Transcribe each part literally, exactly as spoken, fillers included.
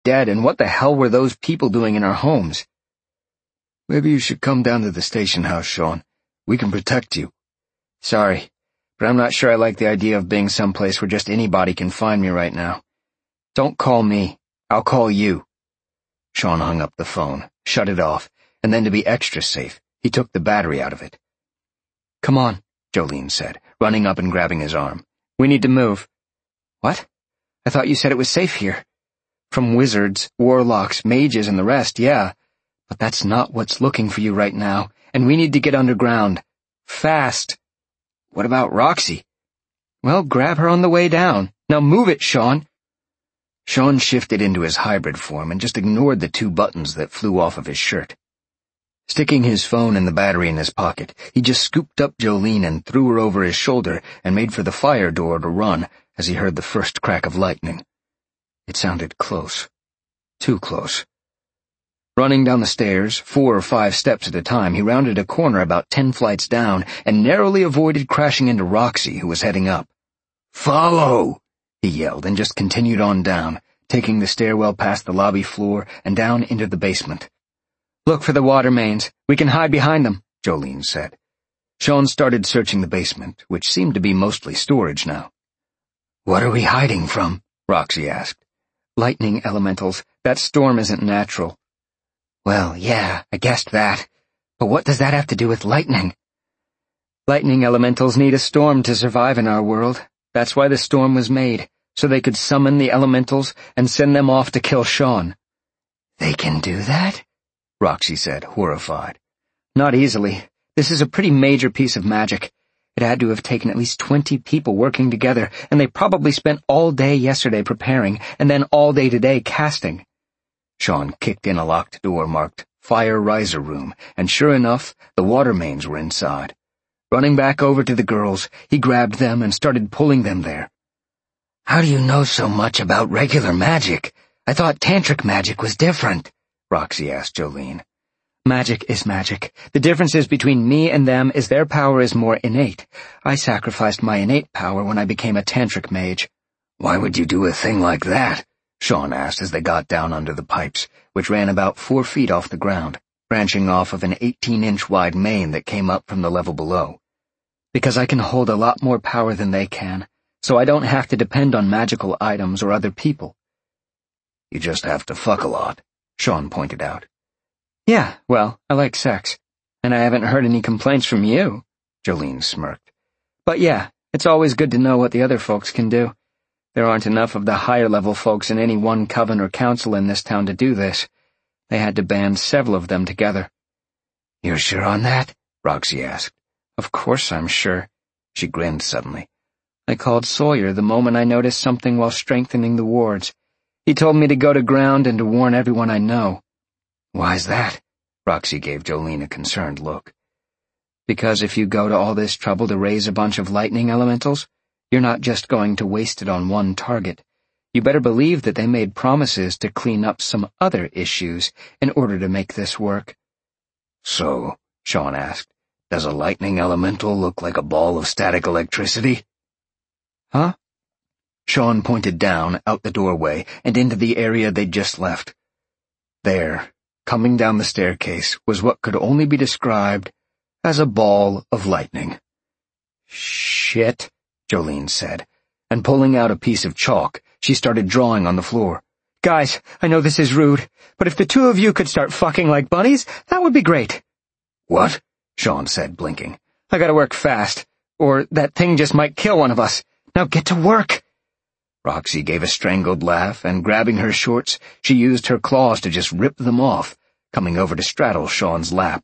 dead, and what the hell were those people doing in our homes? Maybe you should come down to the station house, Sean. We can protect you. Sorry, but I'm not sure I like the idea of being someplace where just anybody can find me right now. Don't call me. I'll call you. Sean hung up the phone, shut it off, and then to be extra safe, he took the battery out of it. Come on, Jolene said, running up and grabbing his arm. We need to move. What? I thought you said it was safe here. From wizards, warlocks, mages, and the rest, yeah. But that's not what's looking for you right now, and we need to get underground. Fast. What about Roxy? Well, grab her on the way down. Now move it, Sean. Sean shifted into his hybrid form and just ignored the two buttons that flew off of his shirt. Sticking his phone and the battery in his pocket, he just scooped up Jolene and threw her over his shoulder and made for the fire door to run as he heard the first crack of lightning. It sounded close. Too close. Running down the stairs, four or five steps at a time, he rounded a corner about ten flights down and narrowly avoided crashing into Roxy, who was heading up. "Follow!" he yelled, and just continued on down, taking the stairwell past the lobby floor and down into the basement. Look for the water mains. We can hide behind them, Jolene said. Sean started searching the basement, which seemed to be mostly storage now. What are we hiding from? Roxy asked. Lightning elementals. That storm isn't natural. Well, yeah, I guessed that. But what does that have to do with lightning? Lightning elementals need a storm to survive in our world. That's why the storm was made, so they could summon the elementals and send them off to kill Sean. They can do that? Roxy said, horrified. Not easily. This is a pretty major piece of magic. It had to have taken at least twenty people working together, and they probably spent all day yesterday preparing, and then all day today casting. Sean kicked in a locked door marked Fire Riser Room, and sure enough, the water mains were inside. Running back over to the girls, he grabbed them and started pulling them there. How do you know so much about regular magic? I thought tantric magic was different, Roxy asked Jolene. Magic is magic. The difference is between me and them is their power is more innate. I sacrificed my innate power when I became a tantric mage. Why would you do a thing like that? Sean asked as they got down under the pipes, which ran about four feet off the ground, branching off of an eighteen-inch wide main that came up from the level below. Because I can hold a lot more power than they can, so I don't have to depend on magical items or other people. You just have to fuck a lot, Sean pointed out. Yeah, well, I like sex, and I haven't heard any complaints from you, Jolene smirked. But yeah, it's always good to know what the other folks can do. There aren't enough of the higher-level folks in any one coven or council in this town to do this. They had to band several of them together. You're sure on that? Roxy asked. Of course I'm sure. She grinned suddenly. I called Sawyer the moment I noticed something while strengthening the wards. He told me to go to ground and to warn everyone I know. Why's that? Roxy gave Jolene a concerned look. Because if you go to all this trouble to raise a bunch of lightning elementals, you're not just going to waste it on one target. You better believe that they made promises to clean up some other issues in order to make this work. So, Sean asked, does a lightning elemental look like a ball of static electricity? Huh? Sean pointed down, out the doorway, and into the area they'd just left. There, coming down the staircase, was what could only be described as a ball of lightning. Shit, Jolene said, and pulling out a piece of chalk, she started drawing on the floor. Guys, I know this is rude, but if the two of you could start fucking like bunnies, that would be great. What? Sean said, blinking. I gotta work fast, or that thing just might kill one of us. Now get to work. Roxy gave a strangled laugh, and grabbing her shorts, she used her claws to just rip them off, coming over to straddle Sean's lap.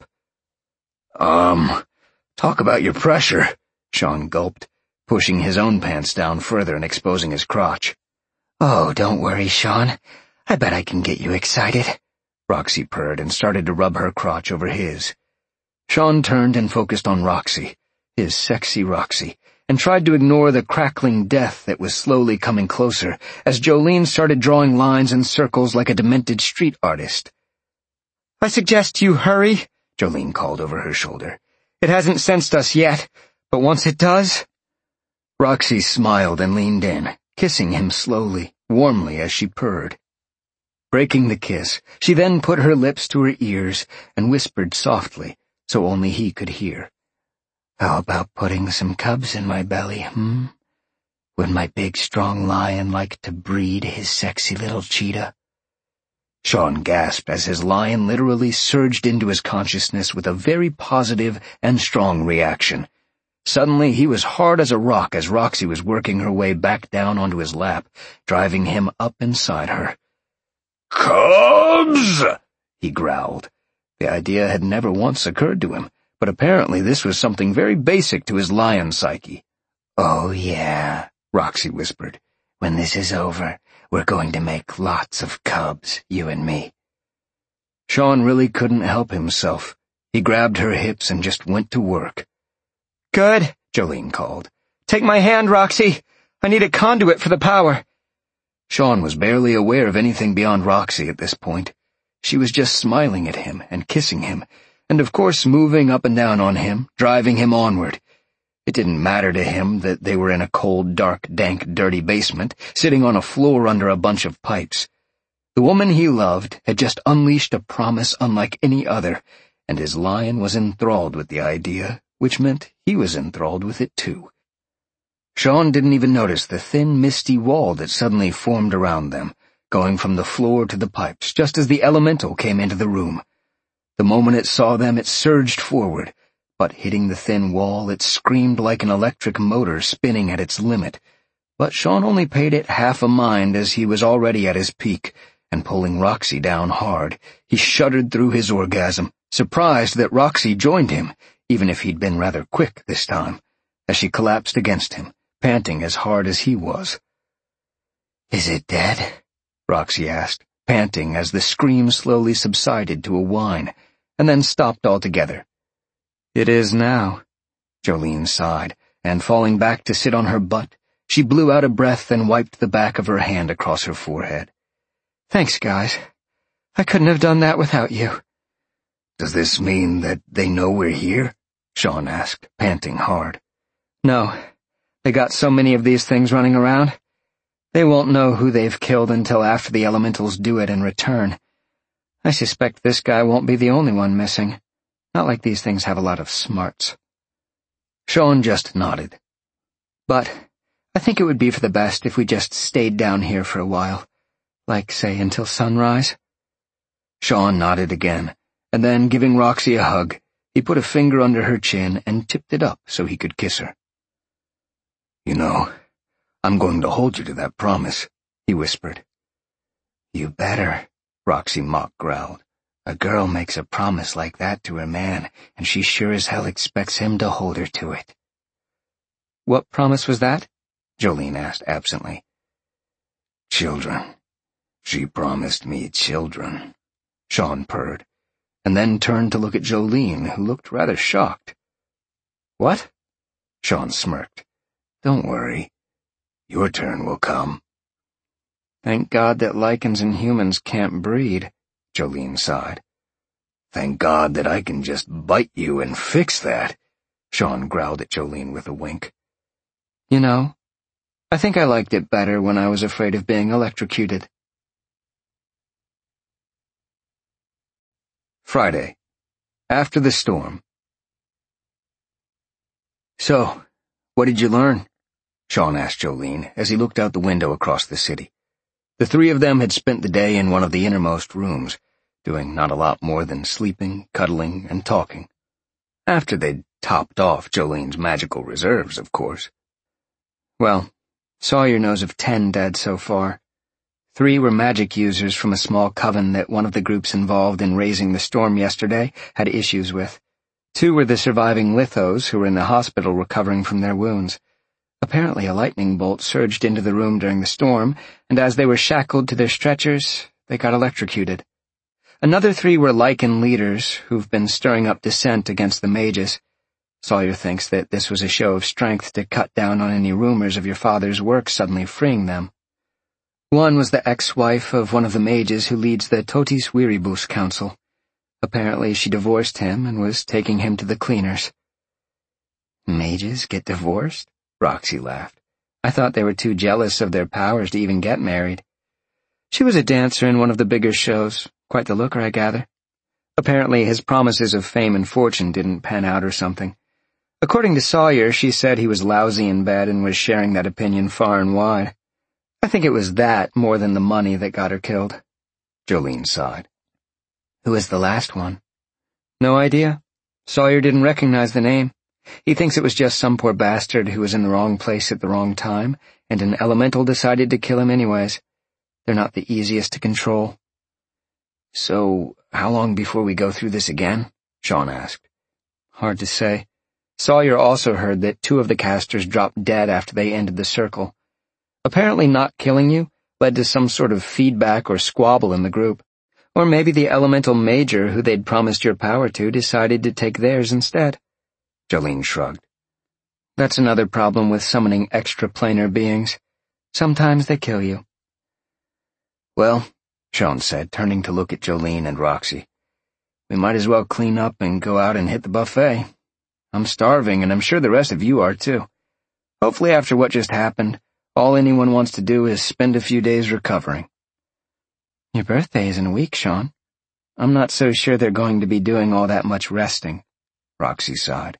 Um, talk about your pressure, Sean gulped, pushing his own pants down further and exposing his crotch. Oh, don't worry, Sean. I bet I can get you excited. Roxy purred and started to rub her crotch over his. Sean turned and focused on Roxy, his sexy Roxy, and tried to ignore the crackling death that was slowly coming closer as Jolene started drawing lines and circles like a demented street artist. I suggest you hurry, Jolene called over her shoulder. It hasn't sensed us yet, but once it does... Roxy smiled and leaned in, kissing him slowly, warmly as she purred. breaking the kiss. She then put her lips to her ears and whispered softly, so only he could hear. "How about putting some cubs in my belly, hmm? Would my big, strong lion like to breed his sexy little cheetah?" Sean gasped as his lion literally surged into his consciousness with a very positive and strong reaction. Suddenly, he was hard as a rock as Roxy was working her way back down onto his lap, driving him up inside her. "Cubs!" he growled. The idea had never once occurred to him, but apparently this was something very basic to his lion psyche. "Oh, yeah," Roxy whispered. "When this is over, we're going to make lots of cubs, you and me." Sean really couldn't help himself. He grabbed her hips and just went to work. "Good," Jolene called. "Take my hand, Roxy. I need a conduit for the power." Sean was barely aware of anything beyond Roxy at this point. She was just smiling at him and kissing him, and of course moving up and down on him, driving him onward. It didn't matter to him that they were in a cold, dark, dank, dirty basement, sitting on a floor under a bunch of pipes. The woman he loved had just unleashed a promise unlike any other, and his lion was enthralled with the idea, which meant he was enthralled with it too. Sean didn't even notice the thin, misty wall that suddenly formed around them, going from the floor to the pipes, just as the elemental came into the room. The moment it saw them, it surged forward, but hitting the thin wall, it screamed like an electric motor spinning at its limit. But Sean only paid it half a mind as he was already at his peak, and pulling Roxy down hard, he shuddered through his orgasm, surprised that Roxy joined him, even if he'd been rather quick this time, as she collapsed against him, panting as hard as he was. "Is it dead?" Roxy asked, panting as the scream slowly subsided to a whine, and then stopped altogether. "It is now," Jolene sighed, and falling back to sit on her butt, she blew out a breath and wiped the back of her hand across her forehead. "Thanks, guys. I couldn't have done that without you." "Does this mean that they know we're here?" Sean asked, panting hard. "No. They got so many of these things running around. They won't know who they've killed until after the elementals do it in return. I suspect this guy won't be the only one missing. Not like these things have a lot of smarts." Sean just nodded. "But I think it would be for the best if we just stayed down here for a while. Like, say, until sunrise." Sean nodded again, and then, giving Roxy a hug, he put a finger under her chin and tipped it up so he could kiss her. "You know, I'm going to hold you to that promise," he whispered. "You better," Roxy mock growled. "A girl makes a promise like that to her man, and she sure as hell expects him to hold her to it." "What promise was that?" Jolene asked absently. "Children. She promised me children," Sean purred, and then turned to look at Jolene, who looked rather shocked. "What?" Sean smirked. "Don't worry. Your turn will come." "Thank God that lichens and humans can't breed," Jolene sighed. "Thank God that I can just bite you and fix that," Sean growled at Jolene with a wink. "You know, I think I liked it better when I was afraid of being electrocuted." Friday. After the storm. "So, what did you learn?" Sean asked Jolene as he looked out the window across the city. The three of them had spent the day in one of the innermost rooms, doing not a lot more than sleeping, cuddling, and talking. After they'd topped off Jolene's magical reserves, of course. "Well, Sawyer knows of ten dead so far. Three were magic users from a small coven that one of the groups involved in raising the storm yesterday had issues with. Two were the surviving lithos who were in the hospital recovering from their wounds. Apparently a lightning bolt surged into the room during the storm, and as they were shackled to their stretchers, they got electrocuted. Another three were lichen leaders who've been stirring up dissent against the mages. Sawyer thinks that this was a show of strength to cut down on any rumors of your father's work suddenly freeing them. One was the ex-wife of one of the mages who leads the Totis Weeribus Council. Apparently she divorced him and was taking him to the cleaners." "Mages get divorced?" Roxy laughed. "I thought they were too jealous of their powers to even get married." She was a dancer in one of the bigger shows. Quite the looker, I gather. Apparently his promises of fame and fortune didn't pan out or something. According to Sawyer, she said he was lousy in bed and was sharing that opinion far and wide. I think it was that more than the money that got her killed. Jolene sighed. Who is the last one? No idea. Sawyer didn't recognize the name. He thinks it was just some poor bastard who was in the wrong place at the wrong time, and an elemental decided to kill him anyways. They're not the easiest to control. So, how long before we go through this again? Sean asked. Hard to say. Sawyer also heard that two of the casters dropped dead after they ended the circle. Apparently not killing you led to some sort of feedback or squabble in the group. Or maybe the elemental major who they'd promised your power to decided to take theirs instead. Jolene shrugged. That's another problem with summoning extraplanar beings. Sometimes they kill you. Well, Sean said, turning to look at Jolene and Roxy, we might as well clean up and go out and hit the buffet. I'm starving, and I'm sure the rest of you are too. Hopefully after what just happened, all anyone wants to do is spend a few days recovering. Your birthday is in a week, Sean. I'm not so sure they're going to be doing all that much resting, Roxy sighed.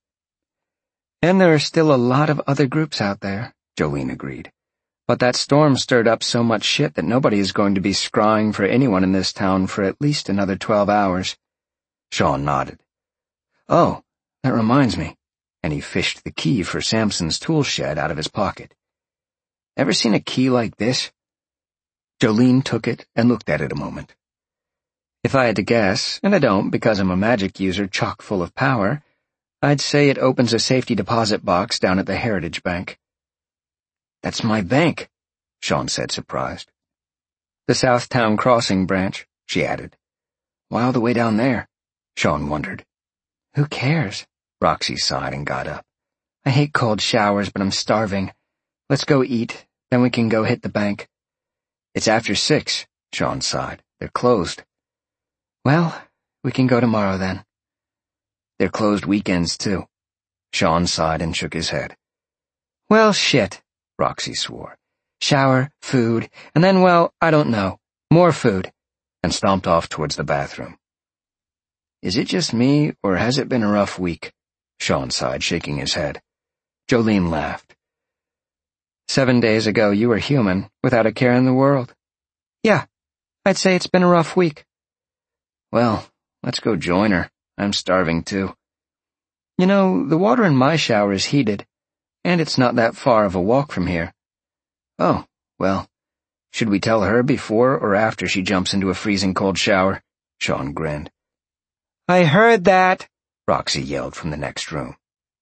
And there are still a lot of other groups out there, Jolene agreed. But that storm stirred up so much shit that nobody is going to be scrying for anyone in this town for at least another twelve hours. Sean nodded. Oh, that reminds me, and he fished the key for Samson's tool shed out of his pocket. Ever seen a key like this? Jolene took it and looked at it a moment. If I had to guess, and I don't because I'm a magic user chock full of power, I'd say it opens a safety deposit box down at the Heritage Bank. That's my bank, Sean said, surprised. The Southtown Crossing branch, she added. Why all the way down there? Sean wondered. Who cares? Roxy sighed and got up. I hate cold showers, but I'm starving. Let's go eat, then we can go hit the bank. It's after six, Sean sighed. They're closed. Well, we can go tomorrow then. They're closed weekends, too. Sean sighed and shook his head. Well, shit, Roxy swore. Shower, food, and then, well, I don't know, more food, and stomped off towards the bathroom. Is it just me, or has it been a rough week? Sean sighed, shaking his head. Jolene laughed. Seven days ago you were human, without a care in the world. Yeah, I'd say it's been a rough week. Well, let's go join her. I'm starving too. You know, the water in my shower is heated, and it's not that far of a walk from here. Oh, well, should we tell her before or after she jumps into a freezing cold shower? Sean grinned. I heard that, Roxy yelled from the next room.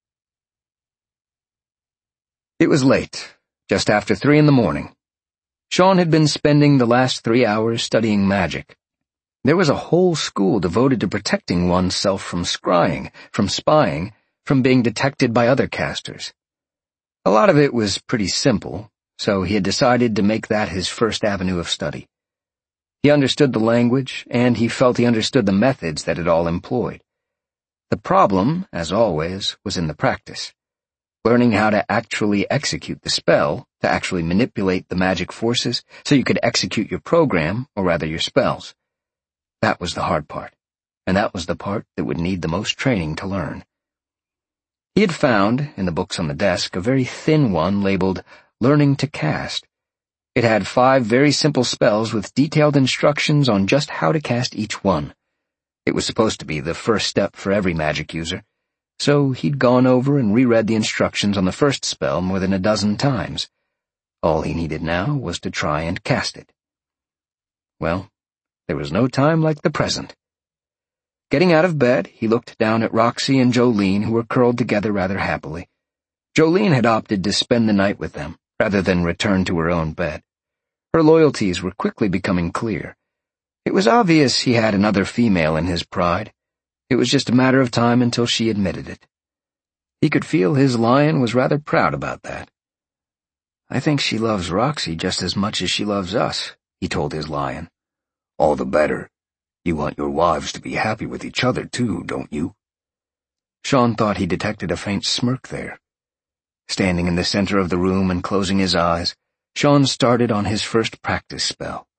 It was late, just after three in the morning. Sean had been spending the last three hours studying magic. There was a whole school devoted to protecting oneself from scrying, from spying, from being detected by other casters. A lot of it was pretty simple, so he had decided to make that his first avenue of study. He understood the language, and he felt he understood the methods that it all employed. The problem, as always, was in the practice. Learning how to actually execute the spell, to actually manipulate the magic forces, so you could execute your program, or rather your spells. That was the hard part, and that was the part that would need the most training to learn. He had found, in the books on the desk, a very thin one labeled Learning to Cast. It had five very simple spells with detailed instructions on just how to cast each one. It was supposed to be the first step for every magic user, so he'd gone over and reread the instructions on the first spell more than a dozen times. All he needed now was to try and cast it. Well, there was no time like the present. Getting out of bed, he looked down at Roxy and Jolene, who were curled together rather happily. Jolene had opted to spend the night with them, rather than return to her own bed. Her loyalties were quickly becoming clear. It was obvious he had another female in his pride. It was just a matter of time until she admitted it. He could feel his lion was rather proud about that. I think she loves Roxy just as much as she loves us, he told his lion. All the better. You want your wives to be happy with each other, too, don't you? Sean thought he detected a faint smirk there. Standing in the center of the room and closing his eyes, Sean started on his first practice spell.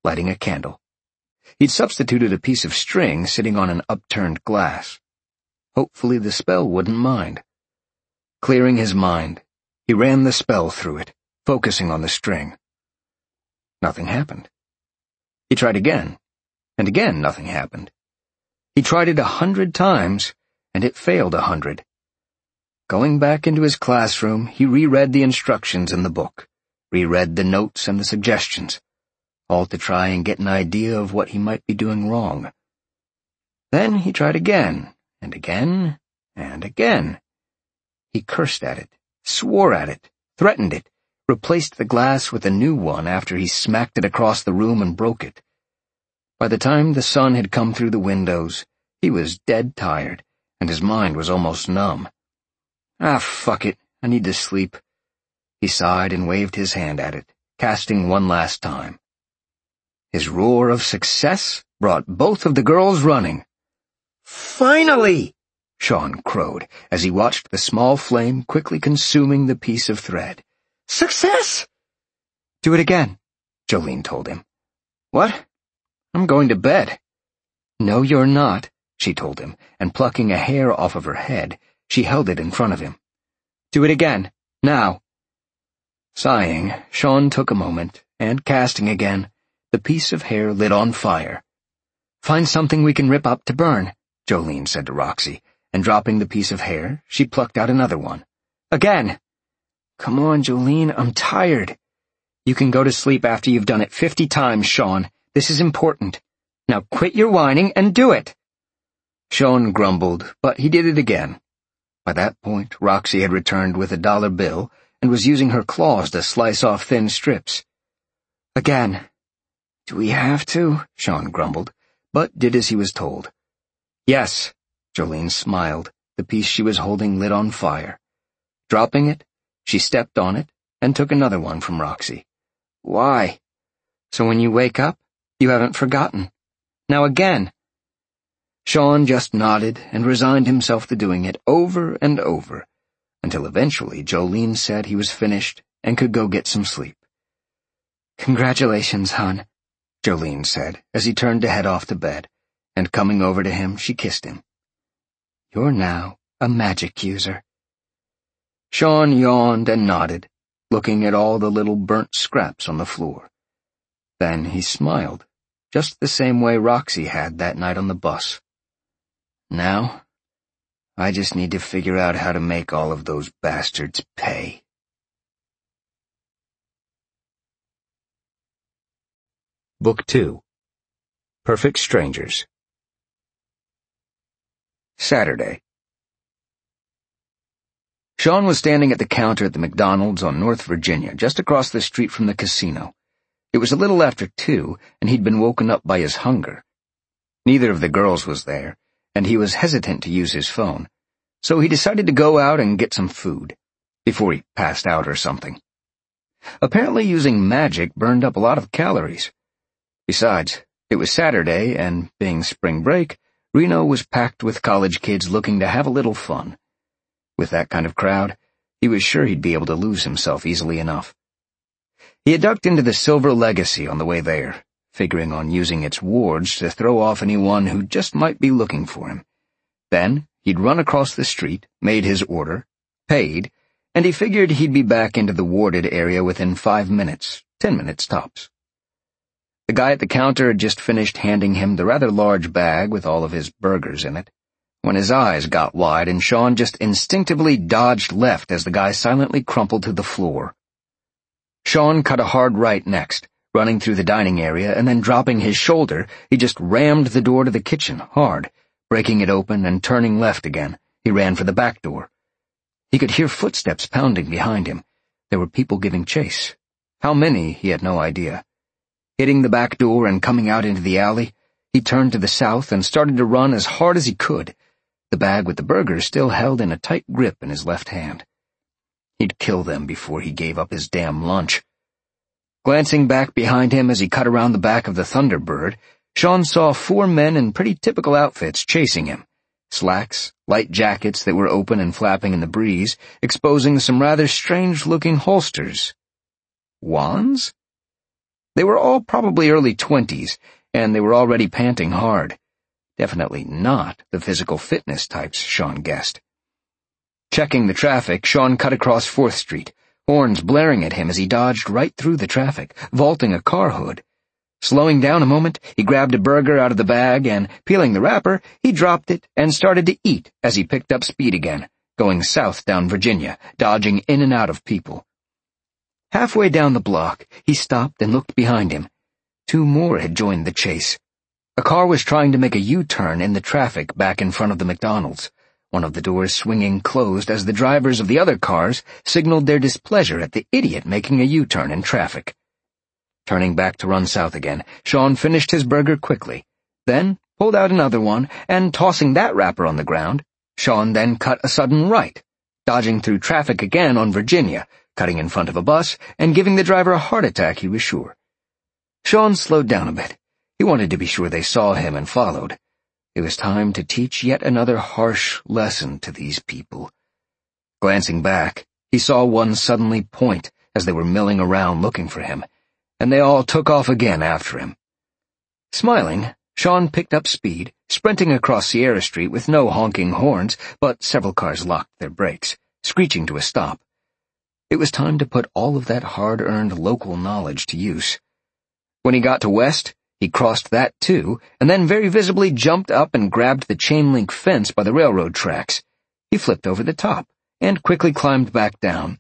lighting a candle. He'd substituted a piece of string sitting on an upturned glass. Hopefully the spell wouldn't mind. Clearing his mind, he ran the spell through it, focusing on the string. Nothing happened. He tried again, and again nothing happened. He tried it a hundred times, and it failed a hundred. Going back into his classroom, he reread the instructions in the book, reread the notes and the suggestions, all to try and get an idea of what he might be doing wrong. Then he tried again, and again, and again. He cursed at it, swore at it, threatened it, replaced the glass with a new one after he smacked it across the room and broke it. By the time the sun had come through the windows, he was dead tired, and his mind was almost numb. Ah, fuck it, I need to sleep. He sighed and waved his hand at it, casting one last time. His roar of success brought both of the girls running. "Finally!" Sean crowed as he watched the small flame quickly consuming the piece of thread. "Success!" "Do it again," Jolene told him. "What? I'm going to bed." "No, you're not," she told him, and plucking a hair off of her head, she held it in front of him. "Do it again, now." Sighing, Sean took a moment, and casting again, the piece of hair lit on fire. "Find something we can rip up to burn," Jolene said to Roxy, and dropping the piece of hair, she plucked out another one. "Again!" "Come on, Jolene, I'm tired." "You can go to sleep after you've done it fifty times, Sean. This is important. Now quit your whining and do it." Sean grumbled, but he did it again. By that point, Roxy had returned with a dollar bill and was using her claws to slice off thin strips. "Again." "Do we have to?" Sean grumbled, but did as he was told. "Yes." Jolene smiled, the piece she was holding lit on fire. Dropping it, she stepped on it and took another one from Roxy. "Why?" "So when you wake up, you haven't forgotten. Now again." Sean just nodded and resigned himself to doing it over and over, until eventually Jolene said he was finished and could go get some sleep. "Congratulations, hon," Jolene said as he turned to head off to bed, and coming over to him, she kissed him. "You're now a magic user." Sean yawned and nodded, looking at all the little burnt scraps on the floor. Then he smiled, just the same way Roxy had that night on the bus. "Now, I just need to figure out how to make all of those bastards pay." Book two. Perfect Strangers. Saturday. Sean was standing at the counter at the McDonald's on North Virginia, just across the street from the casino. It was a little after two, and he'd been woken up by his hunger. Neither of the girls was there, and he was hesitant to use his phone, so he decided to go out and get some food, before he passed out or something. Apparently using magic burned up a lot of calories. Besides, it was Saturday, and, being spring break, Reno was packed with college kids looking to have a little fun. With that kind of crowd, he was sure he'd be able to lose himself easily enough. He had ducked into the Silver Legacy on the way there, figuring on using its wards to throw off anyone who just might be looking for him. Then, he'd run across the street, made his order, paid, and he figured he'd be back into the warded area within five minutes, ten minutes tops. The guy at the counter had just finished handing him the rather large bag with all of his burgers in it, when his eyes got wide and Sean just instinctively dodged left as the guy silently crumpled to the floor. Sean cut a hard right next, running through the dining area, and then dropping his shoulder, he just rammed the door to the kitchen hard. Breaking it open and turning left again, he ran for the back door. He could hear footsteps pounding behind him. There were people giving chase. How many, he had no idea. Hitting the back door and coming out into the alley, he turned to the south and started to run as hard as he could, the bag with the burgers still held in a tight grip in his left hand. He'd kill them before he gave up his damn lunch. Glancing back behind him as he cut around the back of the Thunderbird, Sean saw four men in pretty typical outfits chasing him. Slacks, light jackets that were open and flapping in the breeze, exposing some rather strange-looking holsters. Wands? They were all probably early twenties, and they were already panting hard. Definitely not the physical fitness types, Sean guessed. Checking the traffic, Sean cut across fourth street, horns blaring at him as he dodged right through the traffic, vaulting a car hood. Slowing down a moment, he grabbed a burger out of the bag and, peeling the wrapper, he dropped it and started to eat as he picked up speed again, going south down Virginia, dodging in and out of people. Halfway down the block, he stopped and looked behind him. Two more had joined the chase. A car was trying to make a U-turn in the traffic back in front of the McDonald's, one of the doors swinging closed as the drivers of the other cars signaled their displeasure at the idiot making a U-turn in traffic. Turning back to run south again, Sean finished his burger quickly, then pulled out another one, and tossing that wrapper on the ground, Sean then cut a sudden right, dodging through traffic again on Virginia, cutting in front of a bus, and giving the driver a heart attack, he was sure. Sean slowed down a bit. He wanted to be sure they saw him and followed. It was time to teach yet another harsh lesson to these people. Glancing back, he saw one suddenly point as they were milling around looking for him, and they all took off again after him. Smiling, Sean picked up speed, sprinting across Sierra Street with no honking horns, but several cars locked their brakes, screeching to a stop. It was time to put all of that hard-earned local knowledge to use. When he got to West, he crossed that too, and then very visibly jumped up and grabbed the chain-link fence by the railroad tracks. He flipped over the top, and quickly climbed back down.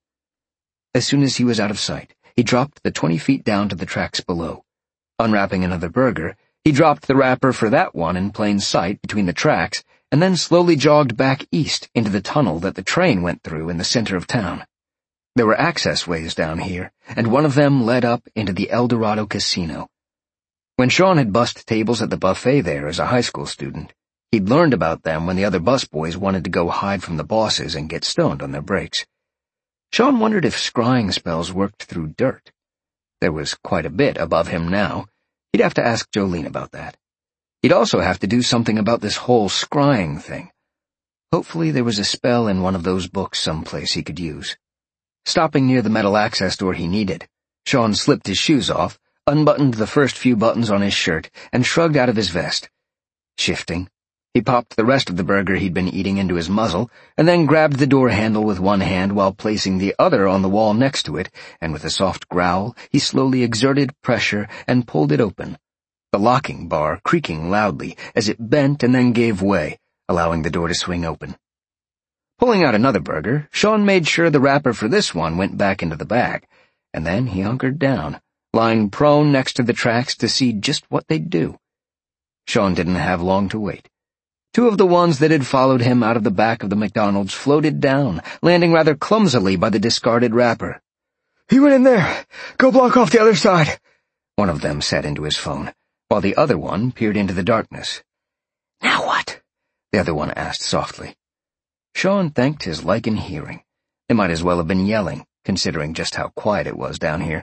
As soon as he was out of sight, he dropped the twenty feet down to the tracks below. Unwrapping another burger, he dropped the wrapper for that one in plain sight between the tracks, and then slowly jogged back east into the tunnel that the train went through in the center of town. There were access ways down here, and one of them led up into the El Dorado Casino. When Sean had bussed tables at the buffet there as a high school student, he'd learned about them when the other busboys wanted to go hide from the bosses and get stoned on their breaks. Sean wondered if scrying spells worked through dirt. There was quite a bit above him now. He'd have to ask Jolene about that. He'd also have to do something about this whole scrying thing. Hopefully there was a spell in one of those books someplace he could use. Stopping near the metal access door he needed, Sean slipped his shoes off, unbuttoned the first few buttons on his shirt, and shrugged out of his vest. Shifting, he popped the rest of the burger he'd been eating into his muzzle, and then grabbed the door handle with one hand while placing the other on the wall next to it, and with a soft growl, he slowly exerted pressure and pulled it open, the locking bar creaking loudly as it bent and then gave way, allowing the door to swing open. Pulling out another burger, Sean made sure the wrapper for this one went back into the bag, and then he hunkered down, lying prone next to the tracks to see just what they'd do. Sean didn't have long to wait. Two of the ones that had followed him out of the back of the McDonald's floated down, landing rather clumsily by the discarded wrapper. "He went in there. Go block off the other side," one of them said into his phone, while the other one peered into the darkness. "Now what?" the other one asked softly. Sean thanked his lichen hearing. They might as well have been yelling, considering just how quiet it was down here.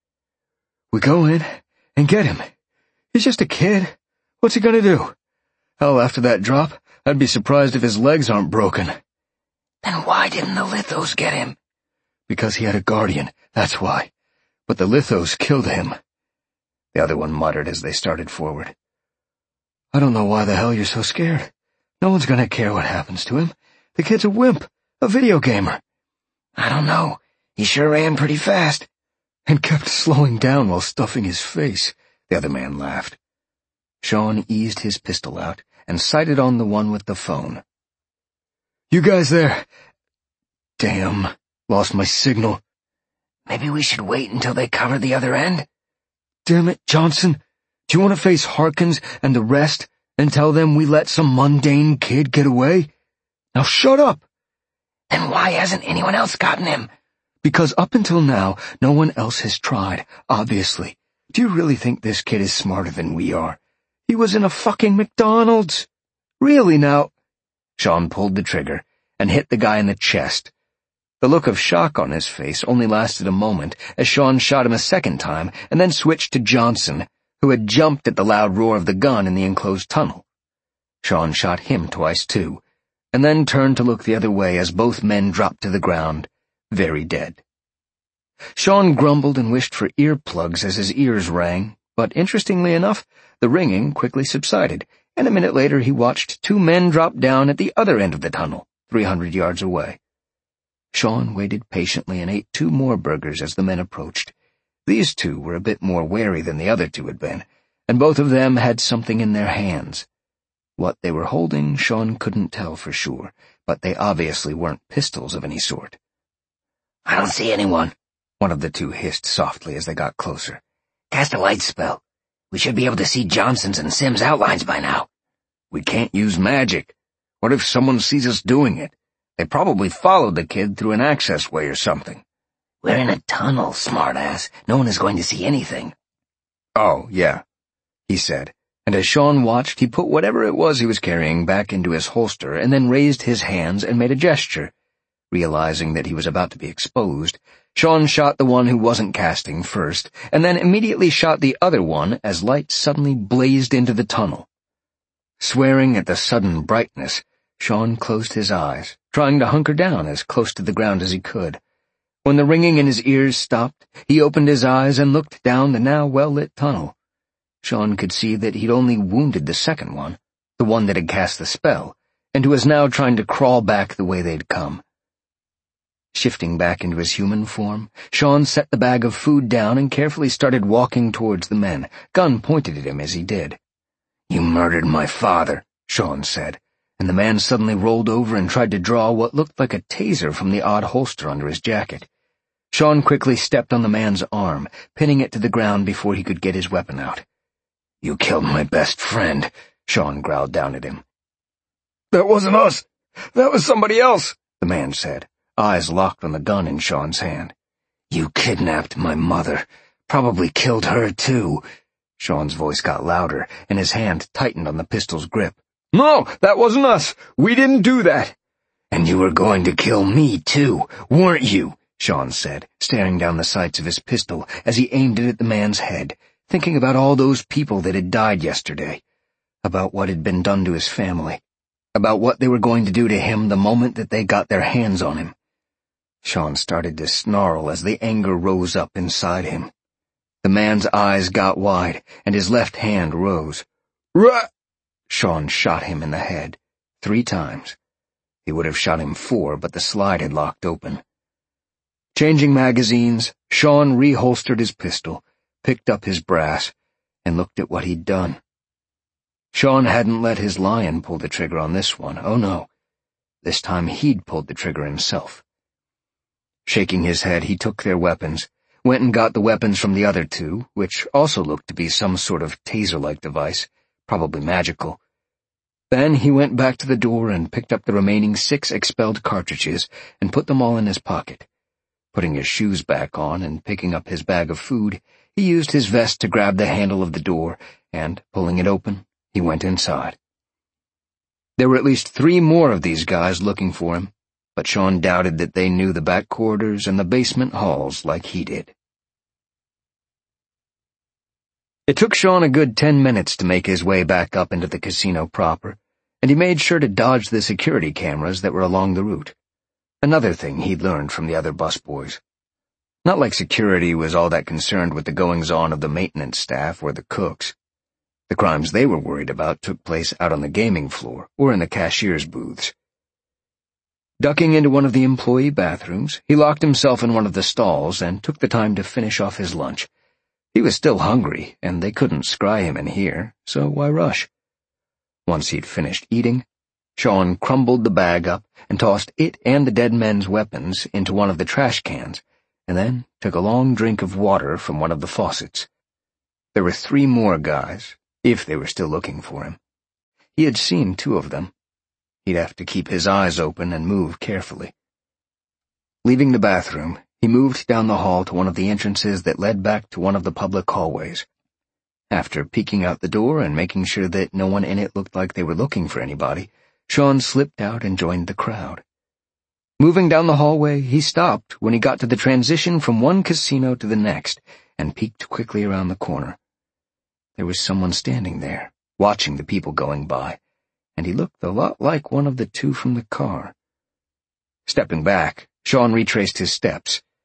"We go in and get him. He's just a kid. What's he gonna do? Hell, after that drop, I'd be surprised if his legs aren't broken." "Then why didn't the Lithos get him?" "Because he had a guardian, that's why. But the Lithos killed him." The other one muttered as they started forward. "I don't know why the hell you're so scared. No one's gonna care what happens to him. The kid's a wimp, a video gamer." "I don't know. He sure ran pretty fast." "And kept slowing down while stuffing his face," the other man laughed. Sean eased his pistol out and sighted on the one with the phone. "You guys there?" "Damn, lost my signal." "Maybe we should wait until they cover the other end?" "Damn it, Johnson. Do you want to face Harkins and the rest and tell them we let some mundane kid get away? Now shut up." "Then why hasn't anyone else gotten him?" "Because up until now, no one else has tried, obviously. Do you really think this kid is smarter than we are? He was in a fucking McDonald's. Really now?" Sean pulled the trigger and hit the guy in the chest. The look of shock on his face only lasted a moment as Sean shot him a second time and then switched to Johnson, who had jumped at the loud roar of the gun in the enclosed tunnel. Sean shot him twice too, and then turned to look the other way as both men dropped to the ground, very dead. Sean grumbled and wished for earplugs as his ears rang, but interestingly enough, the ringing quickly subsided, and a minute later he watched two men drop down at the other end of the tunnel, three hundred yards away. Sean waited patiently and ate two more burgers as the men approached. These two were a bit more wary than the other two had been, and both of them had something in their hands. What they were holding, Sean couldn't tell for sure, but they obviously weren't pistols of any sort. "I don't see anyone," one of the two hissed softly as they got closer. "Cast a light spell. We should be able to see Johnson's and Sims' outlines by now." "We can't use magic. What if someone sees us doing it? They probably followed the kid through an access way or something." "We're in a tunnel, smartass. No one is going to see anything." "Oh, yeah," he said, and as Sean watched, he put whatever it was he was carrying back into his holster and then raised his hands and made a gesture. Realizing that he was about to be exposed, Sean shot the one who wasn't casting first, and then immediately shot the other one as light suddenly blazed into the tunnel. Swearing at the sudden brightness, Sean closed his eyes, trying to hunker down as close to the ground as he could. When the ringing in his ears stopped, he opened his eyes and looked down the now well-lit tunnel. Sean could see that he'd only wounded the second one, the one that had cast the spell, and who was now trying to crawl back the way they'd come. Shifting back into his human form, Sean set the bag of food down and carefully started walking towards the men, gun pointed at him as he did. "You murdered my father," Sean said, and the man suddenly rolled over and tried to draw what looked like a taser from the odd holster under his jacket. Sean quickly stepped on the man's arm, pinning it to the ground before he could get his weapon out. "You killed my best friend," Sean growled down at him. "That wasn't us. That was somebody else," the man said, eyes locked on the gun in Sean's hand. "You kidnapped my mother. Probably killed her, too." Sean's voice got louder, and his hand tightened on the pistol's grip. "No, that wasn't us. We didn't do that." "And you were going to kill me, too, weren't you?" Sean said, staring down the sights of his pistol as he aimed it at the man's head, thinking about all those people that had died yesterday, about what had been done to his family, about what they were going to do to him the moment that they got their hands on him. Sean started to snarl as the anger rose up inside him. The man's eyes got wide, and his left hand rose. "Ruh!" Sean shot him in the head, three times. He would have shot him four, but the slide had locked open. Changing magazines, Sean reholstered his pistol, picked up his brass, and looked at what he'd done. Sean hadn't let his lion pull the trigger on this one, oh no. This time he'd pulled the trigger himself. Shaking his head, he took their weapons, went and got the weapons from the other two, which also looked to be some sort of taser-like device, probably magical. Then he went back to the door and picked up the remaining six expelled cartridges and put them all in his pocket. Putting his shoes back on and picking up his bag of food, he used his vest to grab the handle of the door, and, pulling it open, he went inside. There were at least three more of these guys looking for him, but Sean doubted that they knew the back corridors and the basement halls like he did. It took Sean a good ten minutes to make his way back up into the casino proper, and he made sure to dodge the security cameras that were along the route. Another thing he'd learned from the other busboys. Not like security was all that concerned with the goings-on of the maintenance staff or the cooks. The crimes they were worried about took place out on the gaming floor or in the cashier's booths. Ducking into one of the employee bathrooms, he locked himself in one of the stalls and took the time to finish off his lunch. He was still hungry, and they couldn't scry him in here, so why rush? Once he'd finished eating, Sean crumbled the bag up and tossed it and the dead men's weapons into one of the trash cans, and then took a long drink of water from one of the faucets. There were three more guys, if they were still looking for him. He had seen two of them. He'd have to keep his eyes open and move carefully. Leaving the bathroom, he moved down the hall to one of the entrances that led back to one of the public hallways. After peeking out the door and making sure that no one in it looked like they were looking for anybody, Sean slipped out and joined the crowd. Moving down the hallway, he stopped when he got to the transition from one casino to the next and peeked quickly around the corner. There was someone standing there, watching the people going by, and he looked a lot like one of the two from the car. Stepping back, Sean retraced his steps.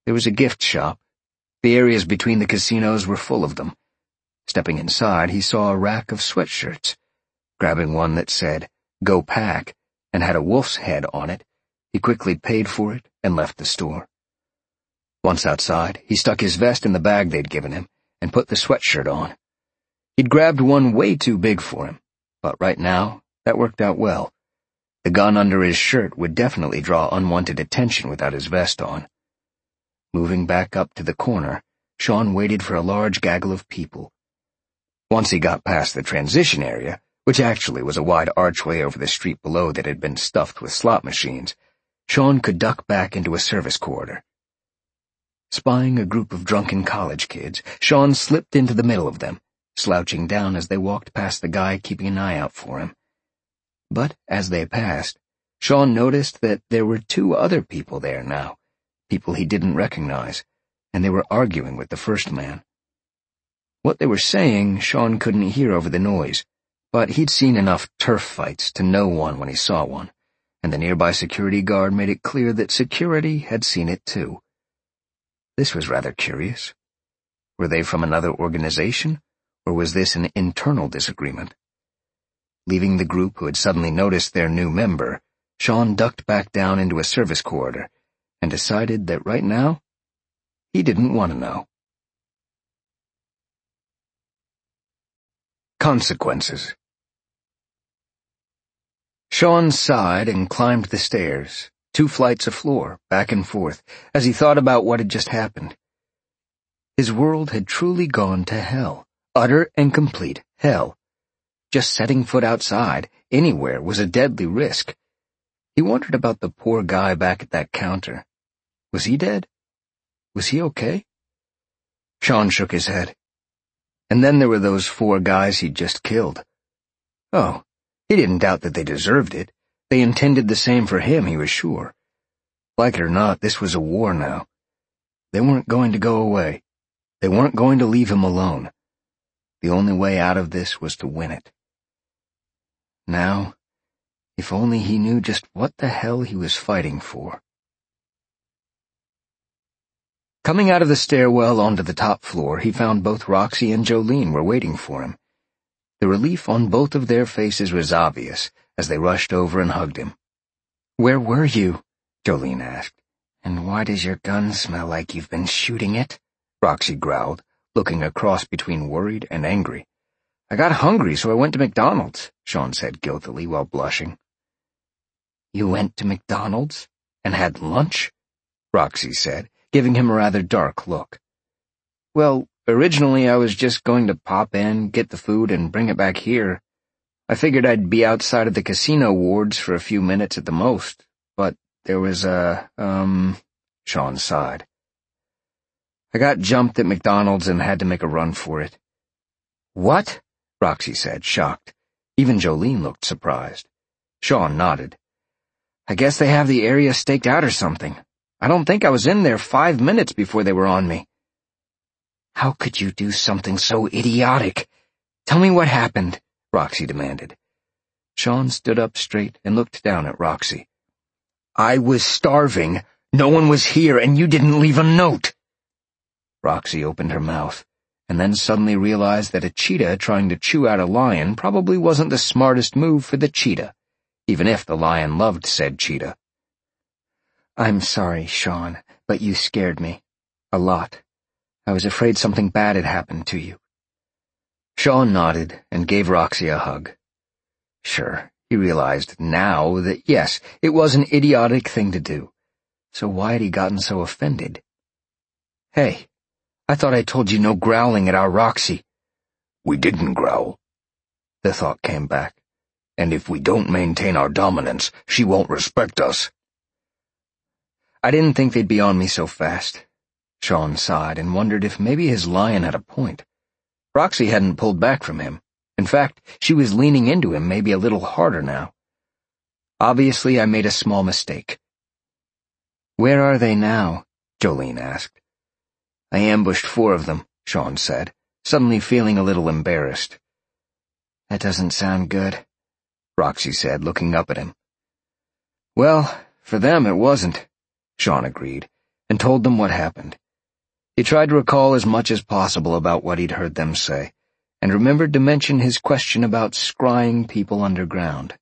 There was a gift shop. The areas between the casinos were full of them. Stepping inside, he saw a rack of sweatshirts. Grabbing one that said, "Go Pack," and had a wolf's head on it, he quickly paid for it and left the store. Once outside, he stuck his vest in the bag they'd given him and put the sweatshirt on. He'd grabbed one way too big for him, but right now, that worked out well. The gun under his shirt would definitely draw unwanted attention without his vest on. Moving back up to the corner, Sean waited for a large gaggle of people. Once he got past the transition area, which actually was a wide archway over the street below that had been stuffed with slot machines, Sean could duck back into a service corridor. Spying a group of drunken college kids, Sean slipped into the middle of them, slouching down as they walked past the guy keeping an eye out for him. But as they passed, Sean noticed that there were two other people there now, people he didn't recognize, and they were arguing with the first man. What they were saying, Sean couldn't hear over the noise, but he'd seen enough turf fights to know one when he saw one, and the nearby security guard made it clear that security had seen it too. This was rather curious. Were they from another organization, or was this an internal disagreement? Leaving the group who had suddenly noticed their new member, Sean ducked back down into a service corridor and decided that right now, he didn't want to know. Consequences. Sean sighed and climbed the stairs, two flights of floor, back and forth, as he thought about what had just happened. His world had truly gone to hell, utter and complete hell. Just setting foot outside, anywhere, was a deadly risk. He wondered about the poor guy back at that counter. Was he dead? Was he okay? Sean shook his head. And then there were those four guys he'd just killed. Oh, he didn't doubt that they deserved it. They intended the same for him, he was sure. Like it or not, this was a war now. They weren't going to go away. They weren't going to leave him alone. The only way out of this was to win it. Now, if only he knew just what the hell he was fighting for. Coming out of the stairwell onto the top floor, he found both Roxy and Jolene were waiting for him. The relief on both of their faces was obvious as they rushed over and hugged him. "Where were you?" Jolene asked. "And why does your gun smell like you've been shooting it?" Roxy growled, looking across between worried and angry. "I got hungry, so I went to McDonald's," Sean said guiltily while blushing. "You went to McDonald's and had lunch?" Roxy said, giving him a rather dark look. "Well, originally I was just going to pop in, get the food, and bring it back here. I figured I'd be outside of the casino wards for a few minutes at the most, but there was a, um, Sean sighed. I got jumped at McDonald's and had to make a run for it." "What?" Roxy said, shocked. Even Jolene looked surprised. Sean nodded. "I guess they have the area staked out or something. I don't think I was in there five minutes before they were on me." "How could you do something so idiotic? Tell me what happened," Roxy demanded. Sean stood up straight and looked down at Roxy. "I was starving. No one was here, and you didn't leave a note." Roxy opened her mouth, and then suddenly realized that a cheetah trying to chew out a lion probably wasn't the smartest move for the cheetah, even if the lion loved said cheetah. "I'm sorry, Sean, but you scared me. A lot. I was afraid something bad had happened to you." Sean nodded and gave Roxy a hug. Sure, he realized now that yes, it was an idiotic thing to do. So why had he gotten so offended? "Hey, I thought I told you no growling at our Roxy." "We didn't growl," the thought came back. "And if we don't maintain our dominance, she won't respect us." "I didn't think they'd be on me so fast." Sean sighed and wondered if maybe his lion had a point. Roxy hadn't pulled back from him. In fact, she was leaning into him maybe a little harder now. "Obviously, I made a small mistake." "Where are they now?" Jolene asked. "I ambushed four of them," Sean said, suddenly feeling a little embarrassed. "That doesn't sound good," Roxy said, looking up at him. "Well, for them it wasn't," Sean agreed, and told them what happened. He tried to recall as much as possible about what he'd heard them say, and remembered to mention his question about scrying people underground.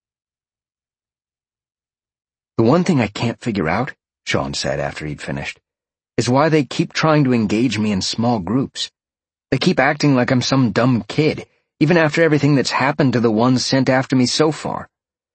"The one thing I can't figure out," Sean said after he'd finished, "is why they keep trying to engage me in small groups. They keep acting like I'm some dumb kid, even after everything that's happened to the ones sent after me so far."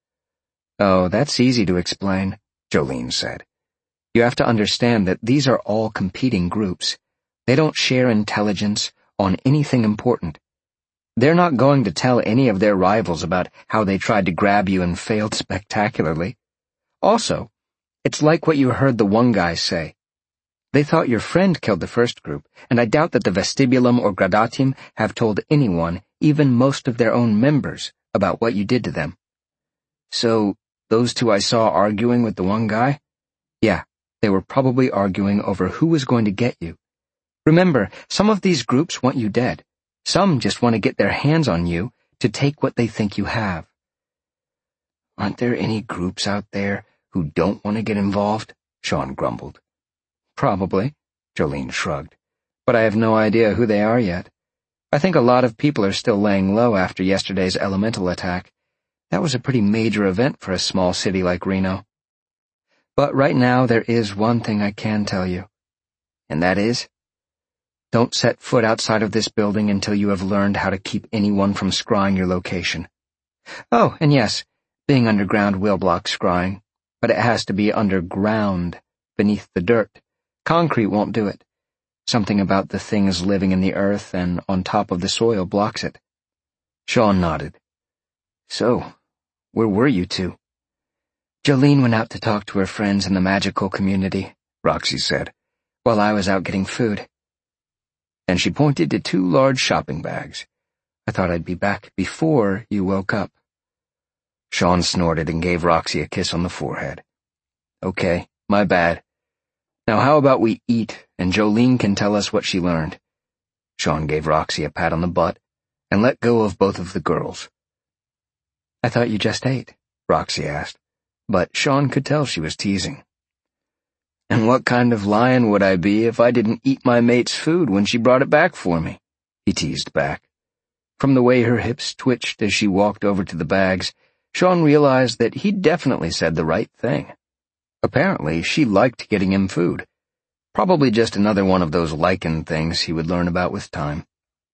"Oh, that's easy to explain," Jolene said. "You have to understand that these are all competing groups. They don't share intelligence on anything important. They're not going to tell any of their rivals about how they tried to grab you and failed spectacularly. Also, it's like what you heard the one guy say. They thought your friend killed the first group, and I doubt that the Vestibulum or Gradatim have told anyone, even most of their own members, about what you did to them." "So, those two I saw arguing with the one guy? Yeah, they were probably arguing over who was going to get you. Remember, some of these groups want you dead. Some just want to get their hands on you to take what they think you have." "Aren't there any groups out there who don't want to get involved?" Sean grumbled. "Probably," Jolene shrugged, "but I have no idea who they are yet. I think a lot of people are still laying low after yesterday's elemental attack. That was a pretty major event for a small city like Reno. But right now there is one thing I can tell you, and that is, don't set foot outside of this building until you have learned how to keep anyone from scrying your location. Oh, and yes, being underground will block scrying, but it has to be underground, beneath the dirt. Concrete won't do it. Something about the things living in the earth and on top of the soil blocks it." Sean nodded. "So, where were you two?" "Jolene went out to talk to her friends in the magical community," Roxy said, "while I was out getting food." And she pointed to two large shopping bags. "I thought I'd be back before you woke up." Sean snorted and gave Roxy a kiss on the forehead. "Okay, my bad. Now how about we eat, and Jolene can tell us what she learned." Sean gave Roxy a pat on the butt, and let go of both of the girls. "I thought you just ate," Roxy asked, but Sean could tell she was teasing. "And what kind of lion would I be if I didn't eat my mate's food when she brought it back for me?" he teased back. From the way her hips twitched as she walked over to the bags, Sean realized that he'd definitely said the right thing. Apparently, she liked getting him food. Probably just another one of those lichen things he would learn about with time.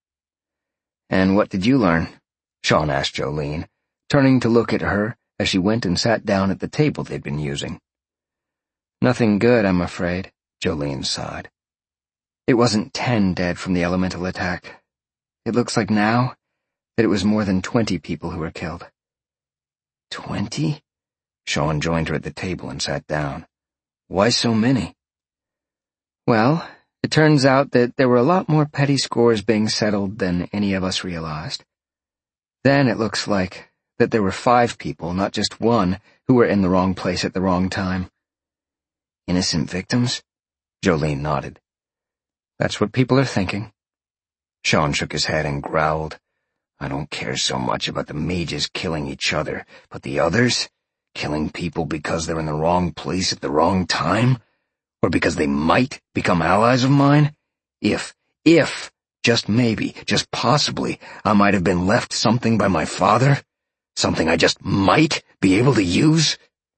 "And what did you learn?" Sean asked Jolene, turning to look at her as she went and sat down at the table they'd been using. "Nothing good, I'm afraid," Jolene sighed. "It wasn't ten dead from the elemental attack. It looks like now that it was more than twenty people who were killed." "Twenty?" Sean joined her at the table and sat down. "Why so many?" "Well, it turns out that there were a lot more petty scores being settled than any of us realized. Then it looks like that there were five people, not just one, who were in the wrong place at the wrong time." "Innocent victims?" Jolene nodded. "That's what people are thinking." Sean shook his head and growled, "I don't care so much about the mages killing each other, but the others? Killing people because they're in the wrong place at the wrong time? Or because they might become allies of mine? If, if, just maybe, just possibly, I might have been left something by my father? Something I just might be able to use?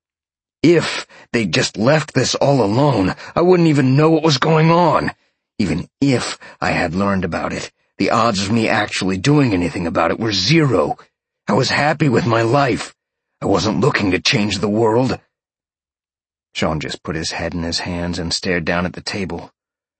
If they'd just left this all alone, I wouldn't even know what was going on. Even if I had learned about it, the odds of me actually doing anything about it were zero. I was happy with my life. I wasn't looking to change the world." Sean just put his head in his hands and stared down at the table.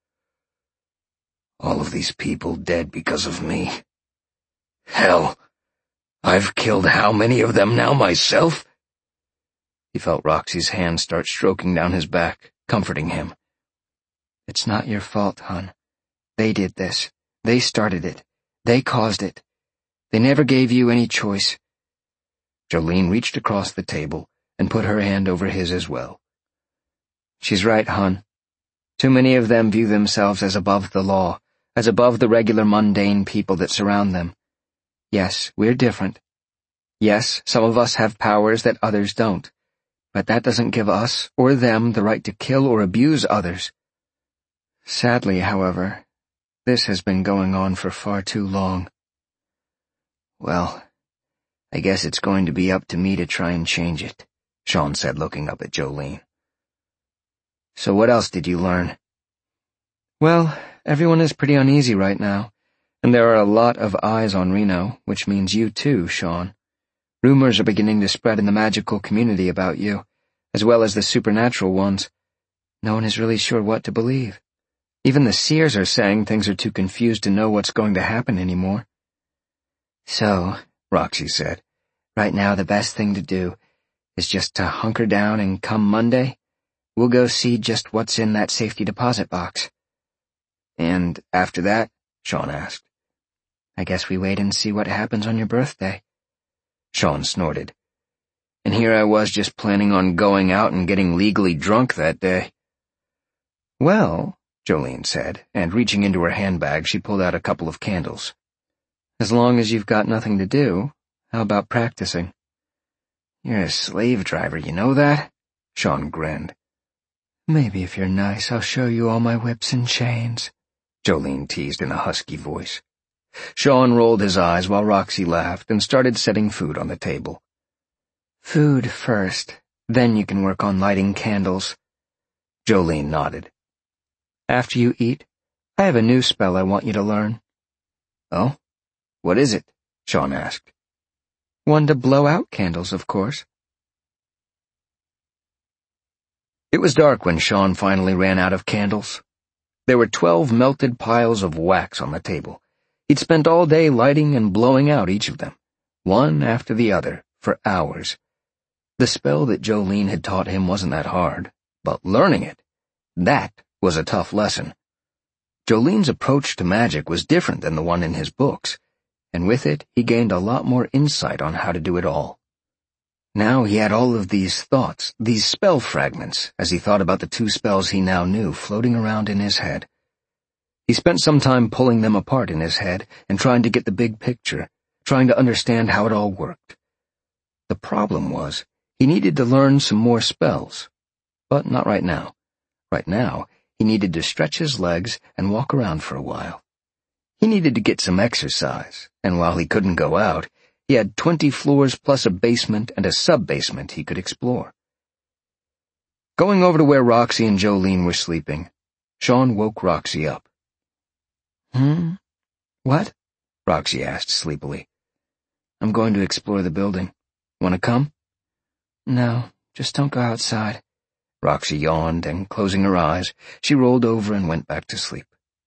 "All of these people dead because of me. Hell, I've killed how many of them now myself?" He felt Roxy's hand start stroking down his back, comforting him. "It's not your fault, hon. They did this. They started it. They caused it. They never gave you any choice." Jolene reached across the table and put her hand over his as well. "She's right, hon. Too many of them view themselves as above the law, as above the regular mundane people that surround them. Yes, we're different. Yes, some of us have powers that others don't. but that doesn't give us or them the right to kill or abuse others. Sadly, however, this has been going on for far too long. Well, I guess it's going to be up to me to try and change it, Sean said, looking up at Jolene. So what else did you learn? Well, everyone is pretty uneasy right now, and there are a lot of eyes on Reno, which means you too, Sean. Rumors are beginning to spread in the magical community about you, as well as the supernatural ones. No one is really sure what to believe. Even the seers are saying things are too confused to know what's going to happen anymore. So, Roxy said, right now the best thing to do is just to hunker down and come Monday, we'll go see just what's in that safety deposit box. And after that? Sean asked. I guess we wait and see what happens on your birthday. Sean snorted. And here I was just planning on going out and getting legally drunk that day. Well, Jolene said, and reaching into her handbag, she pulled out a couple of candles. As long as you've got nothing to do, how about practicing? You're a slave driver, you know that? Sean grinned. Maybe if you're nice, I'll show you all my whips and chains, Jolene teased in a husky voice. Sean rolled his eyes while Roxy laughed and started setting food on the table. Food first, then you can work on lighting candles. Jolene nodded. After you eat, I have a new spell I want you to learn. Oh? What is it? Sean asked. One to blow out candles, of course. It was dark when Sean finally ran out of candles. There were twelve melted piles of wax on the table. He'd spent all day lighting and blowing out each of them, one after the other, for hours. The spell that Jolene had taught him wasn't that hard, but learning it, that was a tough lesson. Jolene's approach to magic was different than the one in his books, and with it he gained a lot more insight on how to do it all. Now he had all of these thoughts, these spell fragments, as he thought about the two spells he now knew floating around in his head. He spent some time pulling them apart in his head and trying to get the big picture, trying to understand how it all worked. The problem was, he needed to learn some more spells, but not right now. Right now, he needed to stretch his legs and walk around for a while. He needed to get some exercise, and while he couldn't go out, he had twenty floors plus a basement and a sub-basement he could explore. Going over to where Roxy and Jolene were sleeping, Sean woke Roxy up. Hmm? What? Roxy asked sleepily. I'm going to explore the building. Want to come? No, just don't go outside. Roxy yawned, and closing her eyes, she rolled over and went back to sleep.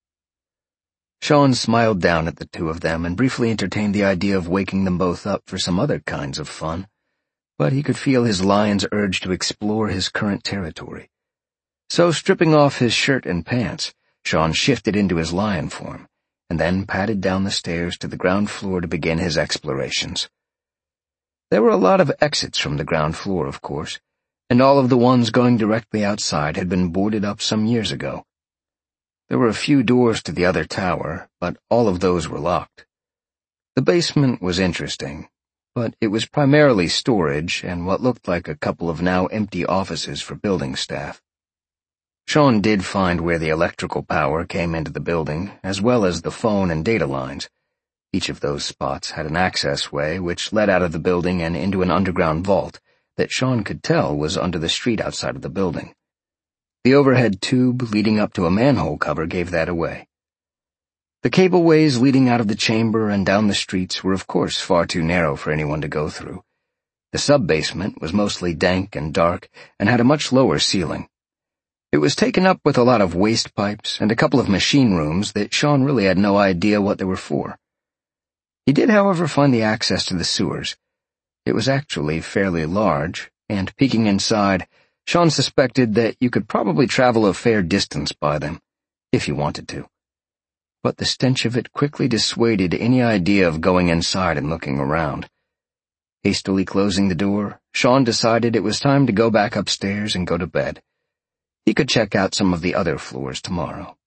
Sean smiled down at the two of them and briefly entertained the idea of waking them both up for some other kinds of fun, but he could feel his lion's urge to explore his current territory. So, stripping off his shirt and pants, Sean shifted into his lion form, and then padded down the stairs to the ground floor to begin his explorations. There were a lot of exits from the ground floor, of course, and all of the ones going directly outside had been boarded up some years ago. There were a few doors to the other tower, but all of those were locked. The basement was interesting, but it was primarily storage and what looked like a couple of now empty offices for building staff. Sean did find where the electrical power came into the building, as well as the phone and data lines. Each of those spots had an access way which led out of the building and into an underground vault that Sean could tell was under the street outside of the building. The overhead tube leading up to a manhole cover gave that away. The cableways leading out of the chamber and down the streets were of course far too narrow for anyone to go through. The sub-basement was mostly dank and dark and had a much lower ceiling. It was taken up with a lot of waste pipes and a couple of machine rooms that Sean really had no idea what they were for. He did, however, find the access to the sewers. It was actually fairly large, and peeking inside, Sean suspected that you could probably travel a fair distance by them, if you wanted to. But the stench of it quickly dissuaded any idea of going inside and looking around. Hastily closing the door, Sean decided it was time to go back upstairs and go to bed. He could check out some of the other floors tomorrow.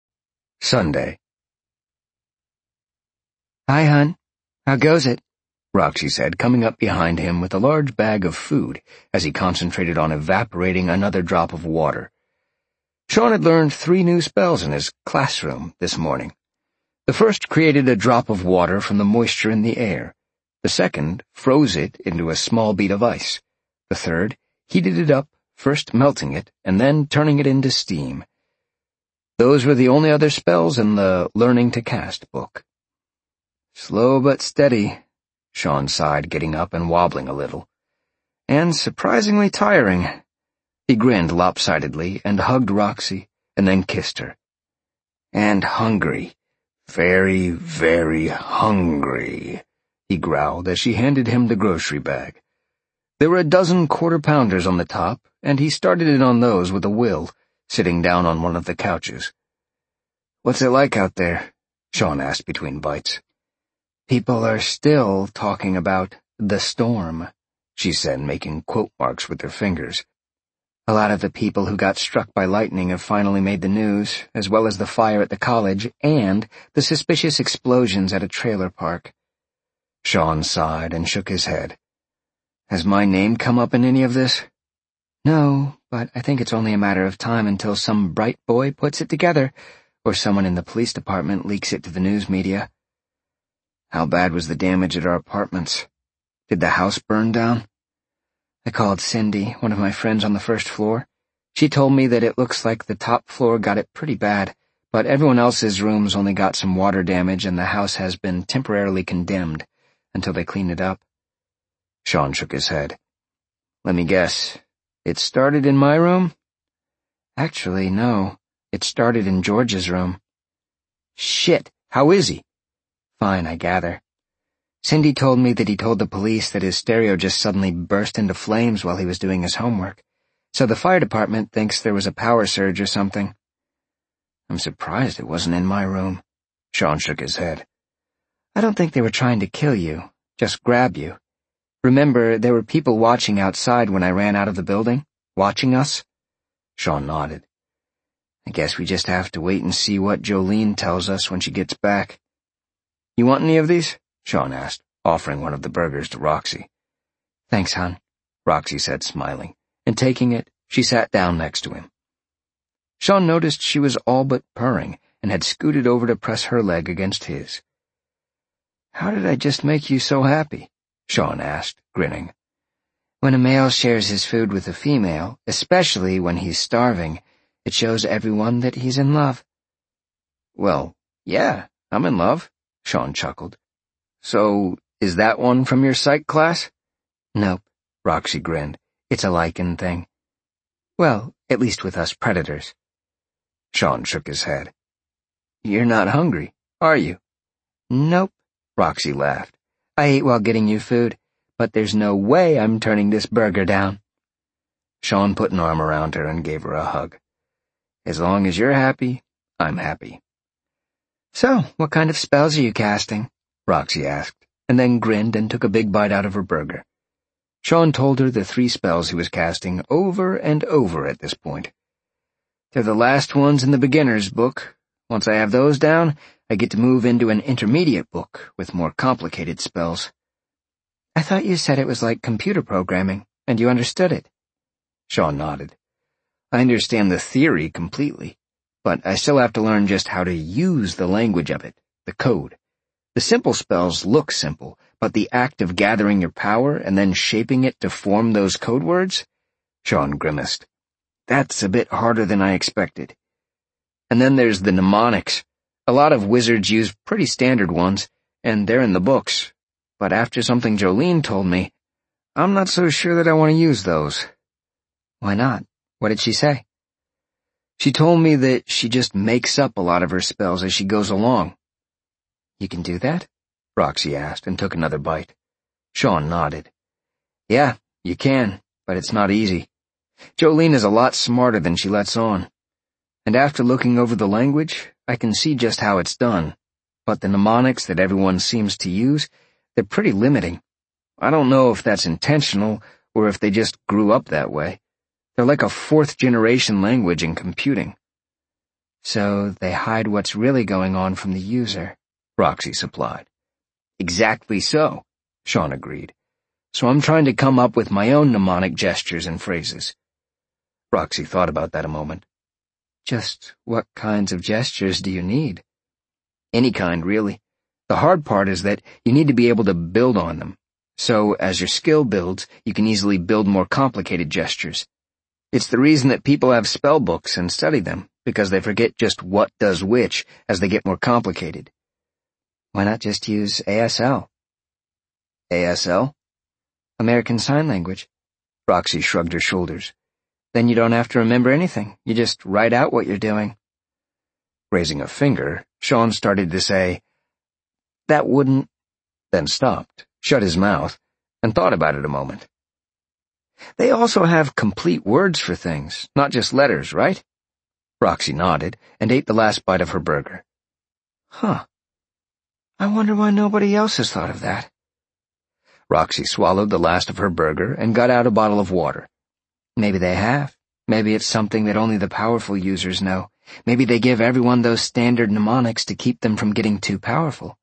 Sunday. Hi, hon. How goes it? Roxy said, coming up behind him with a large bag of food as he concentrated on evaporating another drop of water. Sean had learned three new spells in his classroom this morning. The first created a drop of water from the moisture in the air. The second froze it into a small bead of ice. The third heated it up, first melting it and then turning it into steam. Those were the only other spells in the Learning to Cast book. Slow but steady, Sean sighed, getting up and wobbling a little. And surprisingly tiring. He grinned lopsidedly and hugged Roxy and then kissed her. And hungry. Very, very hungry, he growled as she handed him the grocery bag. There were a dozen quarter-pounders on the top, and he started in on those with a will, sitting down on one of the couches. "What's it like out there?" Sean asked between bites. "People are still talking about the storm," she said, making quote marks with her fingers. "A lot of the people who got struck by lightning have finally made the news, as well as the fire at the college and the suspicious explosions at a trailer park." Sean sighed and shook his head. "Has my name come up in any of this?" "No, but I think it's only a matter of time until some bright boy puts it together, or someone in the police department leaks it to the news media." "How bad was the damage at our apartments? Did the house burn down?" "I called Cindy, one of my friends on the first floor. She told me that it looks like the top floor got it pretty bad, but everyone else's rooms only got some water damage and the house has been temporarily condemned until they clean it up." Sean shook his head. "Let me guess. It started in my room?" "Actually, no. It started in George's room." "Shit! How is he?" "Fine, I gather. Cindy told me that he told the police that his stereo just suddenly burst into flames while he was doing his homework, so the fire department thinks there was a power surge or something." "I'm surprised it wasn't in my room." Sean shook his head. "I don't think they were trying to kill you, just grab you. Remember, there were people watching outside when I ran out of the building? Watching us?" Sean nodded. "I guess we just have to wait and see what Jolene tells us when she gets back." "You want any of these?" Sean asked, offering one of the burgers to Roxy. "Thanks, hon," Roxy said, smiling, and taking it, she sat down next to him. Sean noticed she was all but purring and had scooted over to press her leg against his. "How did I just make you so happy?" Sean asked, grinning. "When a male shares his food with a female, especially when he's starving, it shows everyone that he's in love." "Well, yeah, I'm in love," Sean chuckled. "So, is that one from your psych class?" "Nope," Roxy grinned. "It's a lichen thing. Well, at least with us predators." Sean shook his head. "You're not hungry, are you?" "Nope," Roxy laughed. "I ate while getting you food, but there's no way I'm turning this burger down." Sean put an arm around her and gave her a hug. "As long as you're happy, I'm happy." "So, what kind of spells are you casting?" Roxy asked, and then grinned and took a big bite out of her burger. Sean told her the three spells he was casting over and over at this point. "They're the last ones in the beginner's book. Once I have those down, I get to move into an intermediate book with more complicated spells." "I thought you said it was like computer programming, and you understood it." Sean nodded. "I understand the theory completely, but I still have to learn just how to use the language of it, the code. The simple spells look simple, but the act of gathering your power and then shaping it to form those code words?" Sean grimaced. "That's a bit harder than I expected. And then there's the mnemonics. A lot of wizards use pretty standard ones, and they're in the books. But after something Jolene told me, I'm not so sure that I want to use those." "Why not? What did she say?" "She told me that she just makes up a lot of her spells as she goes along." "You can do that?" Roxy asked and took another bite. Sean nodded. "Yeah, you can, but it's not easy. Jolene is a lot smarter than she lets on. And after looking over the language, I can see just how it's done. But the mnemonics that everyone seems to use, they're pretty limiting. I don't know if that's intentional or if they just grew up that way. They're like a fourth-generation language in computing." "So they hide what's really going on from the user," Roxy supplied. "Exactly so," Sean agreed. So I'm trying to come up with my own mnemonic gestures and phrases. Roxy thought about that a moment. Just what kinds of gestures do you need? Any kind, really. The hard part is that you need to be able to build on them. So, as your skill builds, you can easily build more complicated gestures. It's the reason that people have spell books and study them, because they forget just what does which as they get more complicated. Why not just use A S L? A S L? American Sign Language. Roxy shrugged her shoulders. Then you don't have to remember anything. You just write out what you're doing. Raising a finger, Sean started to say, "That wouldn't," then stopped, shut his mouth, and thought about it a moment. They also have complete words for things, not just letters, right? Roxy nodded and ate the last bite of her burger. Huh. I wonder why nobody else has thought of that. Roxy swallowed the last of her burger and got out a bottle of water. Maybe they have. Maybe it's something that only the powerful users know. Maybe they give everyone those standard mnemonics to keep them from getting too powerful.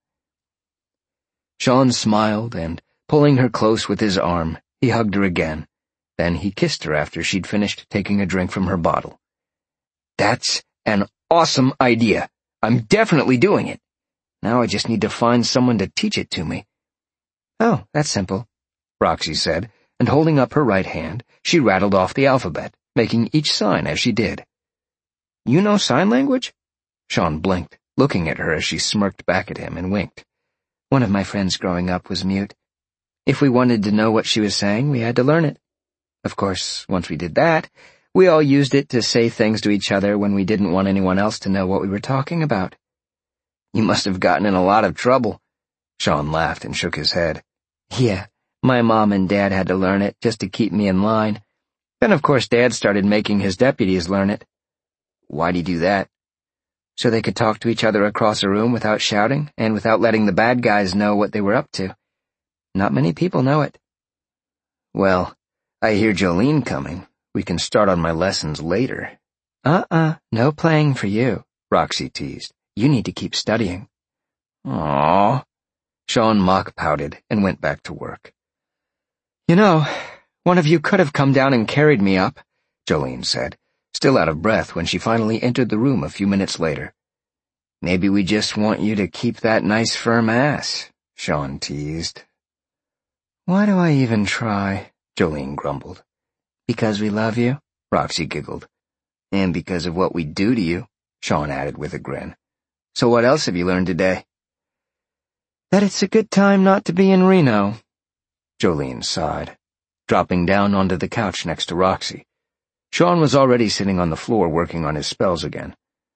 Sean smiled, and, pulling her close with his arm, he hugged her again. Then he kissed her after she'd finished taking a drink from her bottle. "That's an awesome idea. I'm definitely doing it. Now I just need to find someone to teach it to me." "Oh, that's simple," Roxy said, and holding up her right hand, she rattled off the alphabet, making each sign as she did. "You know sign language?" Sean blinked, looking at her as she smirked back at him and winked. "One of my friends growing up was mute. If we wanted to know what she was saying, we had to learn it. Of course, once we did that, we all used it to say things to each other when we didn't want anyone else to know what we were talking about." "You must have gotten in a lot of trouble." Sean laughed and shook his head. "Yeah, my mom and dad had to learn it just to keep me in line. Then, of course, Dad started making his deputies learn it." "Why'd he do that?" "So they could talk to each other across a room without shouting and without letting the bad guys know what they were up to. Not many people know it." "Well, I hear Jolene coming. We can start on my lessons later." Uh-uh, no playing for you," Roxy teased. "You need to keep studying." "Aww." Sean mock-pouted and went back to work. "You know, one of you could have come down and carried me up," Jolene said, still out of breath when she finally entered the room a few minutes later. "Maybe we just want you to keep that nice firm ass," Sean teased. "Why do I even try?" Jolene grumbled. "Because we love you?" Roxy giggled. "And because of what we do to you," Sean added with a grin. "So what else have you learned today?" "That it's a good time not to be in Reno." Jolene sighed, dropping down onto the couch next to Roxy. Sean was already sitting on the floor working on his spells again.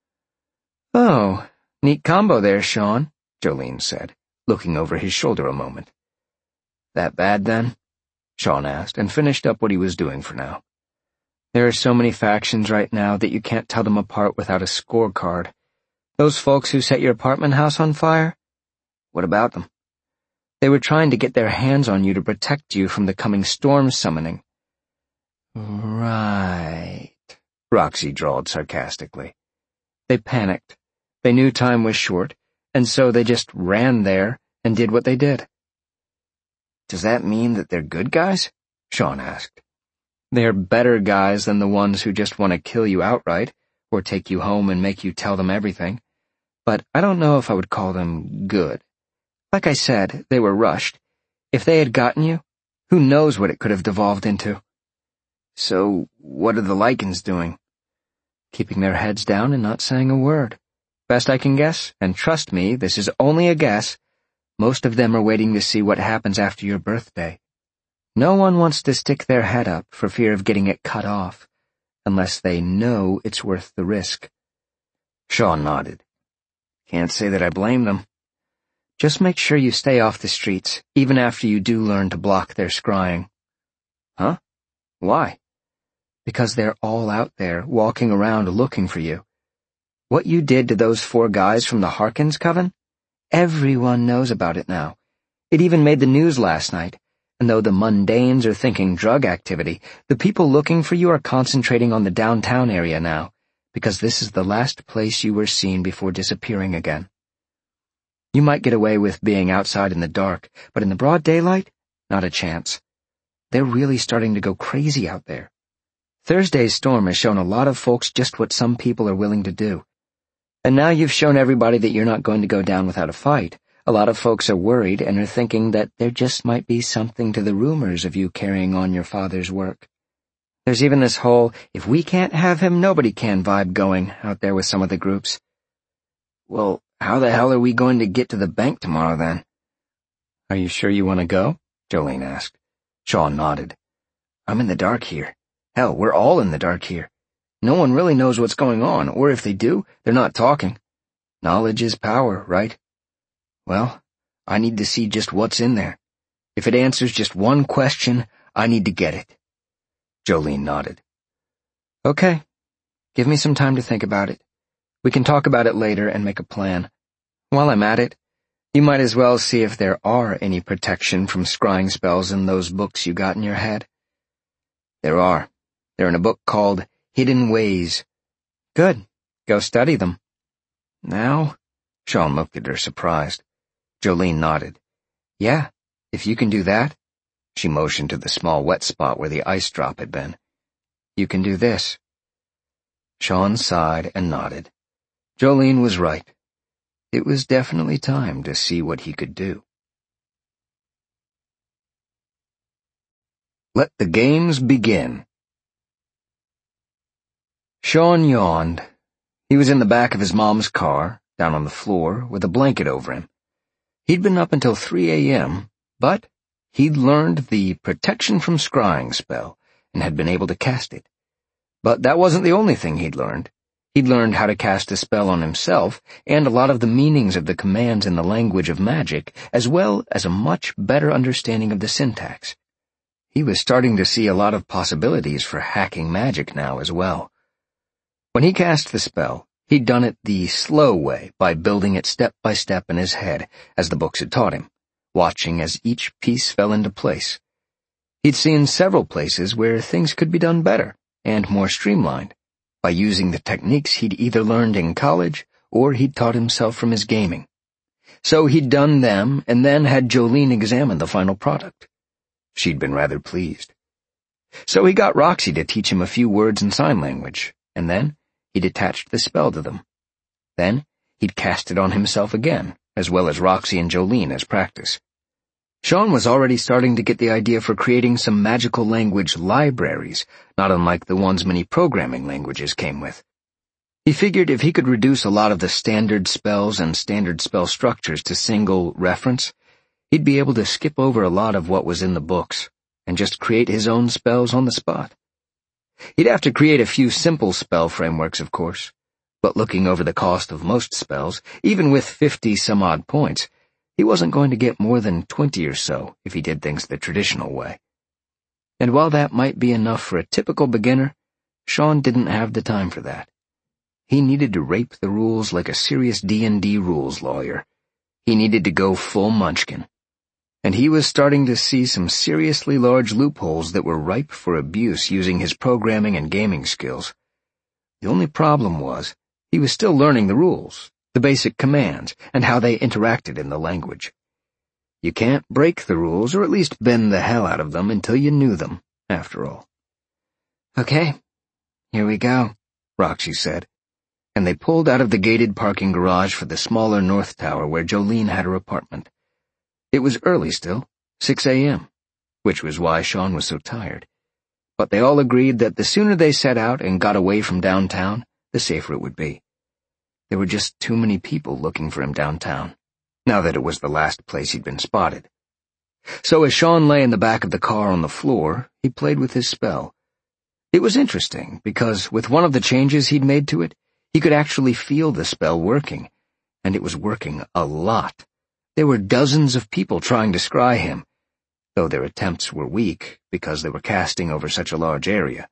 "Oh, neat combo there, Sean," Jolene said, looking over his shoulder a moment. "That bad, then?" Sean asked, and finished up what he was doing for now. "There are so many factions right now that you can't tell them apart without a scorecard. Those folks who set your apartment house on fire? What about them?" They were trying to get their hands on you to protect you from the coming storm summoning." "Right," Roxy drawled sarcastically. "They panicked. They knew time was short, and so they just ran there and did what they did." "Does that mean that they're good guys?" Sean asked. "They're better guys than the ones who just want to kill you outright, or take you home and make you tell them everything. But I don't know if I would call them good. Like I said, they were rushed. If they had gotten you, who knows what it could have devolved into." "So, what are the Lycans doing?" "Keeping their heads down and not saying a word. Best I can guess, and trust me, this is only a guess, most of them are waiting to see what happens after your birthday. No one wants to stick their head up for fear of getting it cut off, unless they know it's worth the risk." Sean nodded. "Can't say that I blame them." "Just make sure you stay off the streets, even after you do learn to block their scrying." "Huh? Why?" "Because they're all out there, walking around looking for you. What you did to those four guys from the Harkins coven? Everyone knows about it now. It even made the news last night, and though the mundanes are thinking drug activity, the people looking for you are concentrating on the downtown area now, because this is the last place you were seen before disappearing again." You might get away with being outside in the dark, but in the broad daylight, not a chance. They're really starting to go crazy out there. Thursday's storm has shown a lot of folks just what some people are willing to do. And now you've shown everybody that you're not going to go down without a fight. A lot of folks are worried and are thinking that there just might be something to the rumors of you carrying on your father's work. There's even this whole, if we can't have him, nobody can vibe going out there with some of the groups. Well, how the hell are we going to get to the bank tomorrow then? Are you sure you want to go? Jolene asked. Sean nodded. I'm in the dark here. Hell, we're all in the dark here. No one really knows what's going on, or if they do, they're not talking. Knowledge is power, right? Well, I need to see just what's in there. If it answers just one question, I need to get it. Jolene nodded. Okay. Give me some time to think about it. We can talk about it later and make a plan. While I'm at it, you might as well see if there are any protection from scrying spells in those books you got in your head. There are. They're in a book called Hidden Ways. Good. Go study them. Now? Sean looked at her, surprised. Jolene nodded. Yeah, if you can do that. She motioned to the small wet spot where the ice drop had been. You can do this. Sean sighed and nodded. Jolene was right. It was definitely time to see what he could do. Let the games begin. Sean yawned. He was in the back of his mom's car, down on the floor, with a blanket over him. He'd been up until three a.m., but he'd learned the protection from scrying spell and had been able to cast it. But that wasn't the only thing he'd learned. He'd learned how to cast a spell on himself and a lot of the meanings of the commands in the language of magic, as well as a much better understanding of the syntax. He was starting to see a lot of possibilities for hacking magic now as well. When he cast the spell, he'd done it the slow way by building it step by step in his head, as the books had taught him, watching as each piece fell into place. He'd seen several places where things could be done better and more streamlined, by using the techniques he'd either learned in college or he'd taught himself from his gaming. So he'd done them and then had Jolene examine the final product. She'd been rather pleased. So he got Roxy to teach him a few words in sign language, and then he'd attached the spell to them. Then he'd cast it on himself again, as well as Roxy and Jolene as practice. Sean was already starting to get the idea for creating some magical language libraries, not unlike the ones many programming languages came with. He figured if he could reduce a lot of the standard spells and standard spell structures to single reference, he'd be able to skip over a lot of what was in the books and just create his own spells on the spot. He'd have to create a few simple spell frameworks, of course, but looking over the cost of most spells, even with fifty-some-odd points, he wasn't going to get more than twenty or so if he did things the traditional way. And while that might be enough for a typical beginner, Sean didn't have the time for that. He needed to rape the rules like a serious D and D rules lawyer. He needed to go full Munchkin. And he was starting to see some seriously large loopholes that were ripe for abuse using his programming and gaming skills. The only problem was, he was still learning the rules, the basic commands, and how they interacted in the language. You can't break the rules, or at least bend the hell out of them until you knew them, after all. Okay, here we go, Roxy said, and they pulled out of the gated parking garage for the smaller north tower where Jolene had her apartment. It was early still, six a.m., which was why Sean was so tired. But they all agreed that the sooner they set out and got away from downtown, the safer it would be. There were just too many people looking for him downtown, now that it was the last place he'd been spotted. So as Sean lay in the back of the car on the floor, he played with his spell. It was interesting, because with one of the changes he'd made to it, he could actually feel the spell working, and it was working a lot. There were dozens of people trying to scry him, though their attempts were weak because they were casting over such a large area.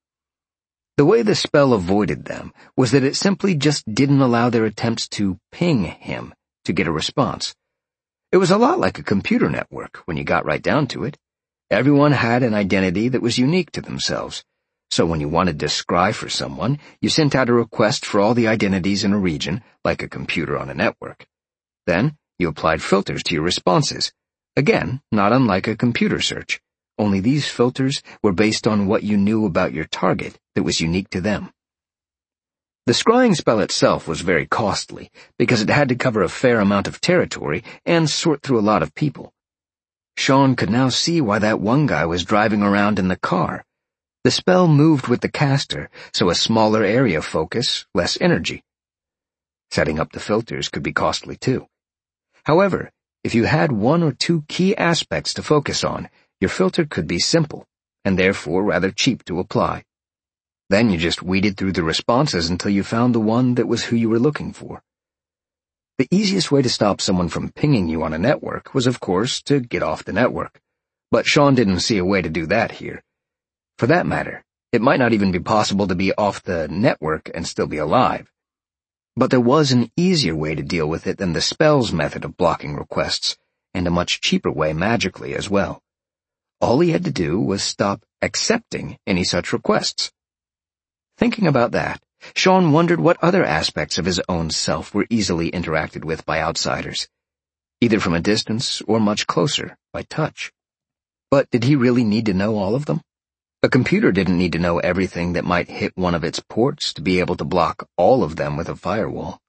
The way the spell avoided them was that it simply just didn't allow their attempts to ping him to get a response. It was a lot like a computer network when you got right down to it. Everyone had an identity that was unique to themselves, so when you wanted to scry for someone, you sent out a request for all the identities in a region, like a computer on a network. Then, You applied filters to your responses. Again, not unlike a computer search, only these filters were based on what you knew about your target that was unique to them. The scrying spell itself was very costly because it had to cover a fair amount of territory and sort through a lot of people. Sean could now see why that one guy was driving around in the car. The spell moved with the caster, so a smaller area focus, less energy. Setting up the filters could be costly too. However, if you had one or two key aspects to focus on, your filter could be simple, and therefore rather cheap to apply. Then you just weeded through the responses until you found the one that was who you were looking for. The easiest way to stop someone from pinging you on a network was, of course, to get off the network. But Sean didn't see a way to do that here. For that matter, it might not even be possible to be off the network and still be alive. But there was an easier way to deal with it than the spell's method of blocking requests, and a much cheaper way magically as well. All he had to do was stop accepting any such requests. Thinking about that, Sean wondered what other aspects of his own self were easily interacted with by outsiders, either from a distance or much closer, by touch. But did he really need to know all of them? A computer didn't need to know everything that might hit one of its ports to be able to block all of them with a firewall.